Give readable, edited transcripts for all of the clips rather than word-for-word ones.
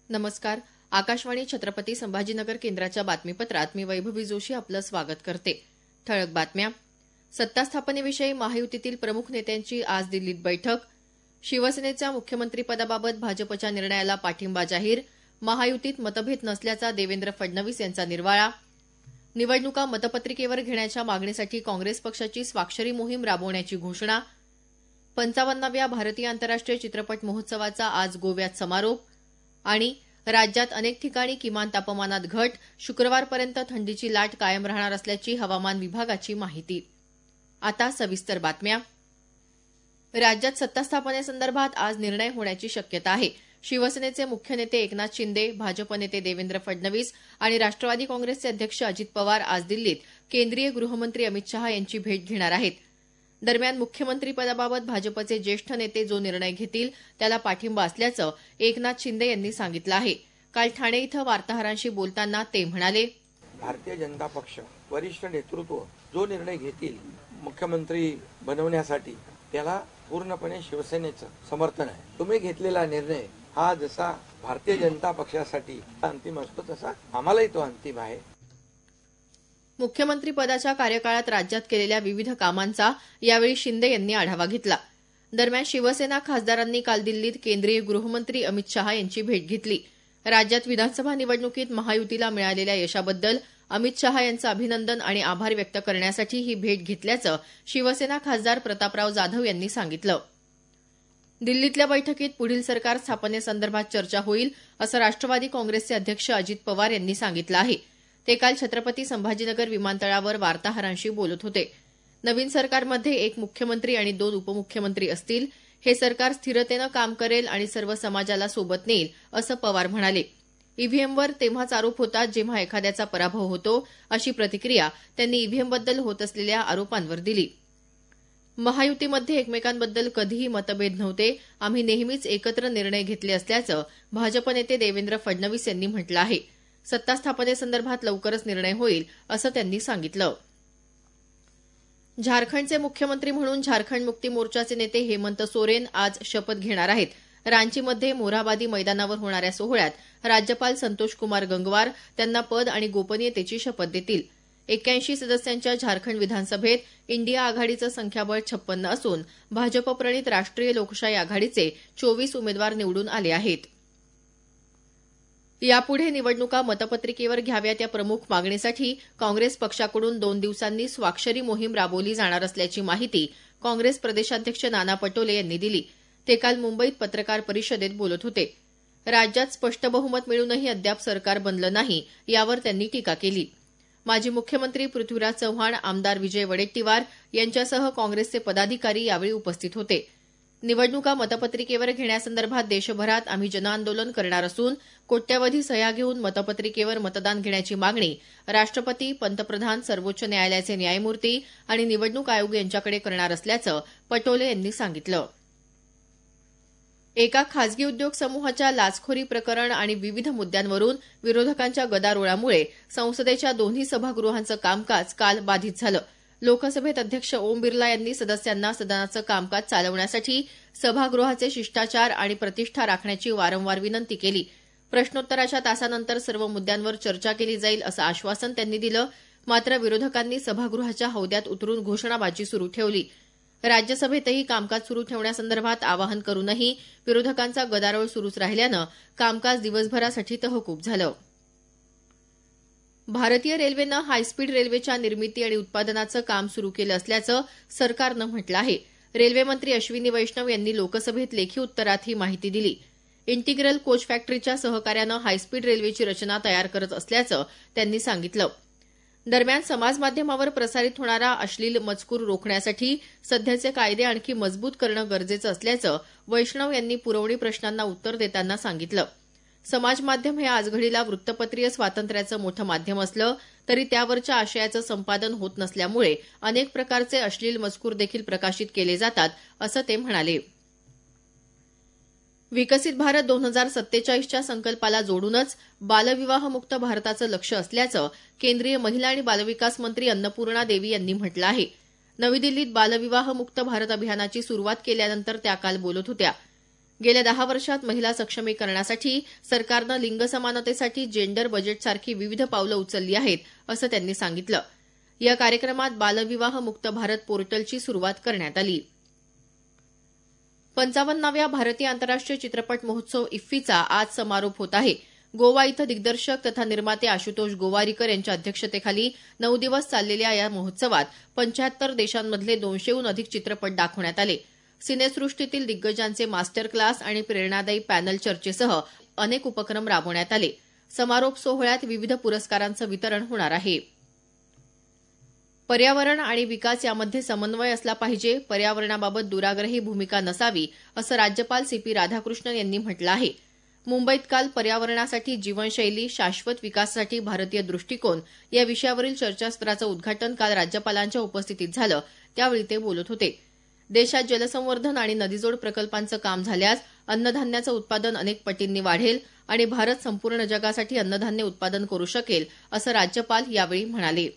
नमस्कार. आकाशवाणी छत्रपती संभाजीनगर केंद्राच्या बातमीपत्रात मी वैभवी जोशी आपलं स्वागत करते. ठळक बातम्या. सत्ता स्थापनेविषयी महायुतीतील प्रमुख नेत्यांची आज दिल्लीत बैठक. शिवसेनेच्या मुख्यमंत्रीपदाबाबत भाजपच्या निर्णयाला पाठिंबा जाहीर. महायुतीत मतभेद नसल्याचा देवेंद्र फडणवीस यांचा निर्वाळा. निवडणुका मतपत्रिकेवर घेण्याच्या मागणीसाठी काँग्रेस पक्षाची स्वाक्षरी मोहीम राबवण्याची घोषणा. 55व्या भारतीय आंतरराष्ट्रीय चित्रपट महोत्सवाचा आज गोव्यात समारोप. आणि राज्यात अनेक ठिकाणी किमान तापमानात घट, शुक्रवारपर्यंत थंडीची लाट कायम राहणार असल्याची हवामान विभागाची माहिती. आता सविस्तर बातम्या. राज्यात सत्ता स्थापनेसंदर्भात आज निर्णय होण्याची शक्यता आहे. शिवसेनेचे मुख्य नेते एकनाथ शिंदे, भाजप नेते देवेंद्र फडणवीस आणि राष्ट्रवादी काँग्रेसचे अध्यक्ष अजित पवार आज दिल्लीत केंद्रीय गृहमंत्री अमित शहा यांची भेट घेणार आहेत. दरम्यान मुख्यमंत्रीपदाबाबत भाजपचे ज्येष्ठ नेते जो निर्णय घेतील त्याला पाठिंबा असल्याचं एकनाथ शिंदे यांनी सांगितलं आहे. काल ठाणे इथं वार्ताहरांशी बोलताना ते म्हणाले, भारतीय जनता पक्ष वरिष्ठ नेतृत्व जो निर्णय घेतील मुख्यमंत्री बनवण्यासाठी त्याला पूर्णपणे शिवसेनेचं समर्थन आहे. तुम्ही घेतलेला निर्णय हा जसा भारतीय जनता पक्षासाठी अंतिम असतो तसा आम्हालाही तो अंतिम आहे. मुख्यमंत्रीपदाच्या कार्यकाळात राज्यात केलेल्या विविध कामांचा यावेळी शिंदे यांनी आढावा घेतला. दरम्यान शिवसेना खासदारांनी काल दिल्लीत केंद्रीय गृहमंत्री अमित शहा यांची भेट घेतली. राज्यात विधानसभा निवडणुकीत महायुतीला मिळालेल्या यशाबद्दल अमित शहा यांचं अभिनंदन आणि आभार व्यक्त करण्यासाठी ही भेट घेतल्याचं शिवसेना खासदार प्रतापराव जाधव यांनी सांगितलं. दिल्लीतल्या बैठकीत पुढील सरकार स्थापनेसंदर्भात चर्चा होईल असं राष्ट्रवादी काँग्रेसचे अध्यक्ष अजित पवार यांनी सांगितलं आहे. ते काल छत्रपती संभाजीनगर विमानतळावर वार्ताहरांशी बोलत होते. नवीन सरकारमध्ये एक मुख्यमंत्री आणि 2 उपमुख्यमंत्री असतील. हे सरकार स्थिरतेनं काम करेल आणि सर्व समाजाला सोबत नेईल असं पवार म्हणाले. ईव्हीएमवर तेव्हाच आरोप होतात जेव्हा एखाद्याचा पराभव होतो, अशी प्रतिक्रिया त्यांनी ईव्हीएमबद्दल होत असलेल्या आरोपांवर दिली. महायुतीमध्ये एकमेकांबद्दल कधीही मतभेद नव्हते. आम्ही नेहमीच एकत्र निर्णय घेतले असल्याचं भाजप नेते देवेंद्र फडणवीस यांनी म्हटलं आहे. सत्ता स्थापनेसंदर्भात लवकरच निर्णय होईल असं त्यांनी सांगितलं. झारखंडचे मुख्यमंत्री म्हणून झारखंड मुक्ती मोर्चाचे नेते हेमंत सोरेन आज शपथ घेणार आहेत. रांचीमध्ये मोरहाबादी मैदानावर होणाऱ्या सोहळ्यात राज्यपाल संतोष कुमार गंगवार त्यांना पद आणि गोपनीयतेची शपथ देतील. 81 सदस्यांच्या झारखंड विधानसभेत इंडिया आघाडीचं संख्याबळ 56 असून भाजप प्रणित राष्ट्रीय लोकशाही आघाडीचे 24 उमेदवार निवडून आले आहेत. यापुढे निवडणुका मतपत्रिकेवर घ्याव्यात या प्रमुख मागणीसाठी काँग्रेस पक्षाकडून 2 दिवसांनी स्वाक्षरी मोहीम राबवली जाणार असल्याची माहिती काँग्रेस प्रदेशाध्यक्ष नाना पटोले यांनी दिली. ते काल मुंबईत पत्रकार परिषदेत बोलत होते. राज्यात स्पष्ट बहुमत मिळूनही अद्याप सरकार बनलं नाही, यावर त्यांनी टीका केली. माजी मुख्यमंत्री पृथ्वीराज चव्हाण, आमदार विजय वडेट्टीवार यांच्यासह काँग्रेसचे पदाधिकारी यावेळी उपस्थित होते. निवडणुका मतपत्रिकेवर घेण्यासंदर्भात देशभरात आम्ही जनआंदोलन करणार असून कोट्यवधी सह्या घेऊन मतपत्रिकेवर मतदान घेण्याची मागणी राष्ट्रपती, पंतप्रधान, सर्वोच्च न्यायालयाचे न्यायमूर्ती आणि निवडणूक आयोग यांच्याकडे करणार असल्याचं पटोले यांनी सांगितलं. एका खासगी उद्योग समूहाच्या लाचखोरी प्रकरण आणि विविध मुद्द्यांवरून विरोधकांच्या गदारोळामुळे संसदेच्या दोन्ही सभागृहांचं कामकाज काल बाधित झालं. लोकसभेत अध्यक्ष ओम बिर्ला यांनी सदस्यांना सदनाचं कामकाज चालवण्यासाठी सभागृहाचे शिष्टाचार आणि प्रतिष्ठा राखण्याची वारंवार विनंती केली. प्रश्नोत्तराच्या तासानंतर सर्व मुद्द्यांवर चर्चा केली जाईल असं आश्वासन त्यांनी दिलं. मात्र विरोधकांनी सभागृहाच्या हौद्यात उतरून घोषणाबाजी सुरू ठेवली. राज्यसभेतही कामकाज सुरू ठेवण्यासंदर्भात आवाहन करूनही विरोधकांचा गदारोळ सुरूच राहिल्यानं कामकाज दिवसभरासाठी तहकूब झालं. भारतीय रेल्वेनं हायस्पीड रेल्वेच्या निर्मिती आणि उत्पादनाचं काम सुरू केलं असल्याचं सरकारनं म्हटलं आहे. रेल्वेमंत्री अश्विनी वैष्णव यांनी लोकसभेत लेखी उत्तरात ही माहिती दिली. इंटिग्रल कोच फॅक्टरीच्या सहकार्यानं हायस्पीड रेल्वेची रचना तयार करत असल्याचं त्यांनी सांगितलं. दरम्यान समाजमाध्यमावर प्रसारित होणारा अश्लील मजकूर रोखण्यासाठी सध्याचे कायदे आणखी मजबूत करणं गरजेचं असल्याचं वैष्णव यांनी पुरवणी प्रश्नांना उत्तर देताना सांगितलं. समाजमाध्यम हे आजघडीला वृत्तपत्रीय स्वातंत्र्याचं मोठं माध्यम असलं तरी त्यावरच्या आशयाचं संपादन होत नसल्यामुळे अनेक प्रकारचे अश्लील मजकूर देखील प्रकाशित केले जातात असं ते म्हणाले. विकसित भारत 2047च्या संकल्पाला जोडूनच बालविवाहमुक्त भारताचं लक्ष्य असल्याचं केंद्रीय महिला आणि बालविकास मंत्री अन्नपूर्णा देवी यांनी म्हटलं आहे. नवी दिल्लीत बालविवाहमुक्त भारत अभियानाची सुरुवात केल्यानंतर त्या काल बोलत होत्या. गेल्या 10 वर्षात महिला सक्षमीकरणासाठी सरकारनं लिंग समानतेसाठी जेंडर बजेटसारखी विविध पावलं उचलली आहेत असं त्यांनी सांगितलं. या कार्यक्रमात बालविवाह मुक्त भारत पोर्टलची सुरुवात करण्यात आली. 55व्या भारतीय आंतरराष्ट्रीय चित्रपट महोत्सव इफ्फीचा आज समारोप होत आहे. गोवा इथं दिग्दर्शक तथा निर्माते आशुतोष गोवारीकर यांच्या अध्यक्षतेखाली 9 दिवस चाललेल्या या महोत्सवात 75 देशांमधले 200हून अधिक चित्रपट दाखवण्यात आले. सिनेसृष्टीतील दिग्गजांचे मास्टर क्लास आणि प्रेरणादायी पॅनल चर्चेसह अनेक उपक्रम राबवण्यात आले. समारोप सोहळ्यात विविध पुरस्कारांचं वितरण होणार आहे. पर्यावरण आणि विकास यामध्ये समन्वय असला पाहिजे, पर्यावरणाबाबत दुराग्रही भूमिका नसावी, असं राज्यपाल CP राधाकृष्णन यांनी म्हटलं आहे. मुंबईत काल पर्यावरणासाठी जीवनशैली, शाश्वत विकासासाठी भारतीय दृष्टिकोन या विषयावरील चर्चासत्राचं उद्घाटन काल राज्यपालांच्या उपस्थितीत झालं, त्यावेळी ते बोलत होते. देशात जलसंवर्धन आणि नदीजोड प्रकल्पांचं काम झाल्यास अन्नधान्याचं उत्पादन अनेक पटींनी वाढेल आणि भारत संपूर्ण जगासाठी अन्नधान्य उत्पादन करू शकेल, असं राज्यपाल यावेळी म्हणाले.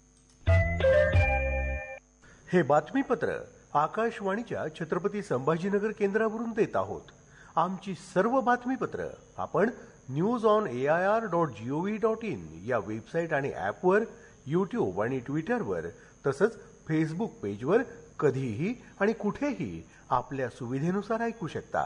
हे बातमीपत्र आकाशवाणीच्या छत्रपती संभाजीनगर केंद्रावरून देत आहोत. आमची सर्व बातमीपत्र आपण newsonair.gov.in या वेबसाईट आणि ॲपवर, YouTube आणि ट्विटरवर तसंच फेसबुक पेजवर कधीही आणि कुठेही आपल्या सुविधेनुसार ऐकू शकता.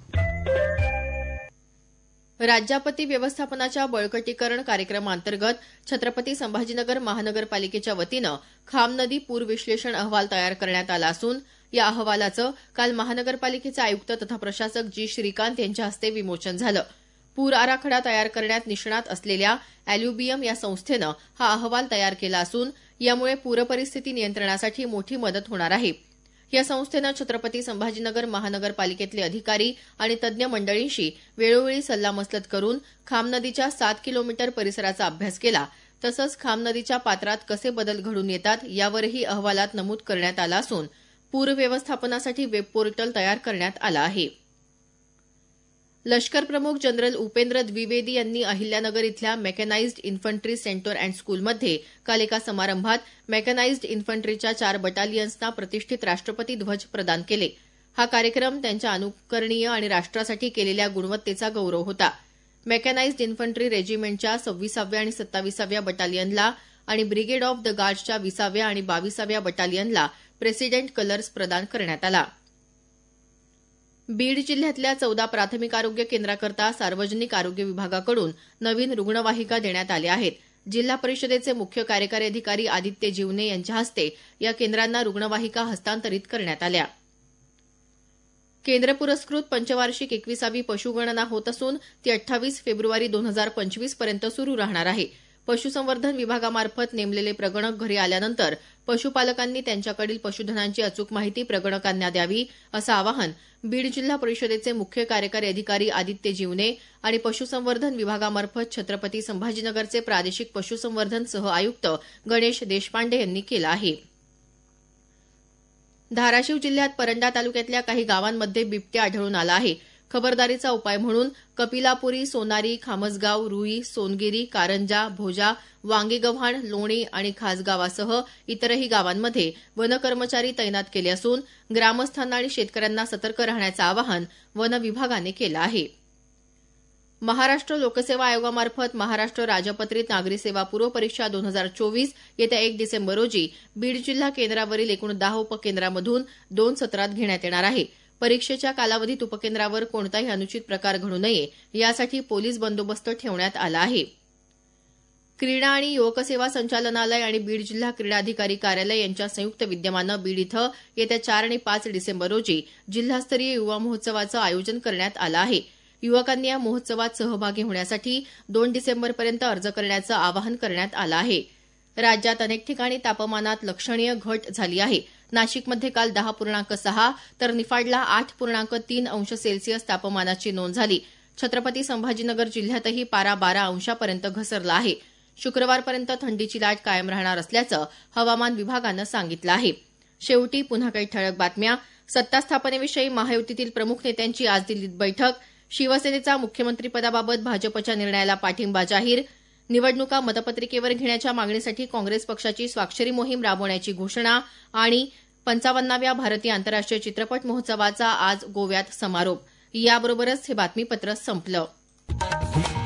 राज्यापती व्यवस्थापनाच्या बळकटीकरण कार्यक्रमाअंतर्गत छत्रपती संभाजीनगर महानगरपालिकेच्या वतीनं खामनदी पूर विश्लेषण अहवाल तयार करण्यात आला असून या अहवालाचं काल महानगरपालिकेचे आयुक्त तथा प्रशासक जी श्रीकांत यांच्या हस्ते विमोचन झालं. पूर आराखडा तयार करण्यात निष्णात असलेल्या अॅल्युबियम या संस्थेनं हा अहवाल तयार केला असून यामुळे पूरपरिस्थिती नियंत्रणासाठी मोठी मदत होणार आहे. या संस्थेनं छत्रपती संभाजीनगर महानगरपालिकेतले अधिकारी आणि तज्ज्ञ मंडळींशी वेळोवेळी सल्लामसलत करून खामनदीच्या 7 किलोमीटर परिसराचा अभ्यास केला. तसंच खामनदीच्या पात्रात कसे बदल घडून येतात यावरही अहवालात नमूद करण्यात आलं असून पूर व्यवस्थापनासाठी वेब पोर्टल तयार करण्यात आलं आहे. लष्कर प्रमुख जनरल उपेंद्र द्विवेदी यांनी अहिल्यानगर इथल्या मेकॅनाइज्ड इन्फंट्री सेंटर अँड स्कूलमध्ये काल एका समारंभात मेकॅनाइज्ड इन्फंट्रीच्या 4 बटालियन्सना प्रतिष्ठित राष्ट्रपती ध्वज प्रदान केले. हा कार्यक्रम त्यांच्या अनुकरणीय आणि राष्ट्रासाठी केलेल्या गुणवत्तेचा गौरव होता. मेकॅनाइज्ड इन्फंट्री रेजिमेंटच्या 26व्या आणि 27व्या बटालियनला आणि ब्रिगेड ऑफ द गार्ड्सच्या 20व्या आणि 22व्या बटालियनला प्रेसिडेंट कलर्स प्रदान करण्यात आला. बीड जिल्ह्यातल्या 14 प्राथमिक आरोग्य केंद्राकरता सार्वजनिक आरोग्य विभागाकडून नवीन रुग्णवाहिका देण्यात आल्या आहेत. जिल्हा परिषदेचे मुख्य कार्यकारी अधिकारी आदित्य जीवने यांच्या हस्ते या केंद्रांना रुग्णवाहिका हस्तांतरित करण्यात आल्या. केंद्र पुरस्कृत पंचवार्षिक 21वी पशुगणना होत असून ती 28 फेब्रुवारी 2025 पर्यंत सुरू राहणार आहे. पशुसंवर्धन विभागामार्फत नेमलेले प्रगणक घरी आल्यानंतर पशुपालकांनी त्यांच्याकडील पशुधनांची अचूक माहिती प्रगणकांना द्यावी, असं आवाहन बीड जिल्हा परिषदेचे मुख्य कार्यकारी अधिकारी आदित्य जीवने आणि पशुसंवर्धन विभागामार्फत छत्रपती संभाजीनगरचे प्रादेशिक पशुसंवर्धन सह आयुक्त गणेश देशपांडे यांनी केलं आहे. धाराशिव जिल्ह्यात परंडा तालुक्यातल्या काही गावांमध्ये बिबट्या आढळून आला आहे. खबरदारीचा उपाय म्हणून कपिलापुरी, सोनारी, खामसगाव, रुई, सोनगिरी, कारंजा, भोजा, वांगेगव्हाण, लोणी आणि खासगावासह इतरही गावांमध्ये वन कर्मचारी तैनात केले असून ग्रामस्थांना आणि शेतकऱ्यांना सतर्क राहण्याचं आवाहन वन विभागाने केलं आहे. महाराष्ट्र लोकसेवा आयोगामार्फत महाराष्ट्र राजपत्रित नागरी सेवा पूर्व परीक्षा 2024 येत्या 1 डिसेंबर रोजी बीड जिल्हा केंद्रावरील एकूण 10 उपकेंद्रामधून 2 सत्रात घेण्यात येणार आहे. परीक्षेच्या कालावधीत उपकेंद्रावर कोणताही अनुचित प्रकार घडू नये यासाठी पोलीस बंदोबस्त ठेवण्यात आला आहे. क्रीडा आणि युवक सेवा संचालनालय आणि बीड जिल्हा क्रीडा अधिकारी कार्यालय यांच्या संयुक्त विद्यमानं बीड इथं येत्या 4 आणि 5 डिसेंबर रोजी जिल्हास्तरीय युवा महोत्सवाचं आयोजन करण्यात आलं आहे. युवकांनी या महोत्सवात सहभागी होण्यासाठी 2 डिसेंबरपर्यंत अर्ज करण्याचं आवाहन करण्यात आलं आहे. राज्यात अनेक ठिकाणी तापमानात लक्षणीय घट झाली आहे. नाशिकमध्ये काल 10.6 तर निफाडला 8.3 अंश सेल्सिअस तापमानाची नोंद झाली. छत्रपती संभाजीनगर जिल्ह्यातही पारा 12 अंशापर्यंत घसरला आहे. शुक्रवारपर्यंत थंडीची लाट कायम राहणार असल्याचं हवामान विभागानं सांगितलं आहे. शेवटी पुन्हा काही ठळक बातम्या. सत्ता स्थापनेविषयी महायुतीतील प्रमुख नेत्यांची आज दिल्लीत बैठक. शिवसेनेचा मुख्यमंत्रीपदाबाबत भाजपच्या निर्णयाला पाठिंबा जाहीर. निवडणुका मतपत्रिकेवर घेण्याच्या मागणीसाठी काँग्रेस पक्षाची स्वाक्षरी मोहीम राबवण्याची घोषणा आणि 55व्या भारतीय आंतरराष्ट्रीय चित्रपट महोत्सवाचा आज गोव्यात समारोप. याबरोबरच हे बातमीपत्र संपलं.